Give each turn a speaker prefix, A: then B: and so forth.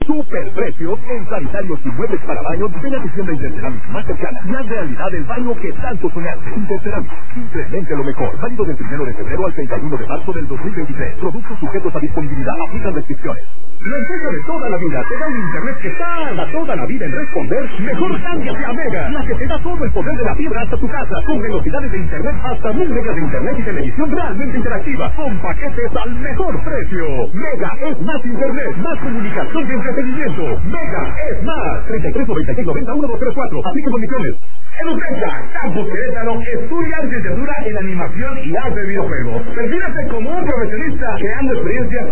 A: super precios en sanitarios y muebles para baños de la tienda Interceramic más cercana. Y haz realidad el baño que tanto soñaste. Interceramic, simplemente lo mejor. Válido del 1 de febrero al 31 de marzo del 2023. Productos sujetos a disponibilidad. Aplican restricciones. La empresa de toda la vida te da un internet que tarda toda la vida en responder. Mejor cámbiate a Mega, la que te da todo el poder de la fibra hasta tu casa, con velocidades de internet hasta 1000 megas de internet y televisión realmente interactiva, con paquetes al mejor precio. Mega es más internet, más comunicación y entretenimiento. Mega es más. 33 96 90 1234. Aplique condiciones. Educenta, Campus Querétaro, estudia licenciatura en animación y arte de videojuegos. Perfílate como un profesionista creando experiencias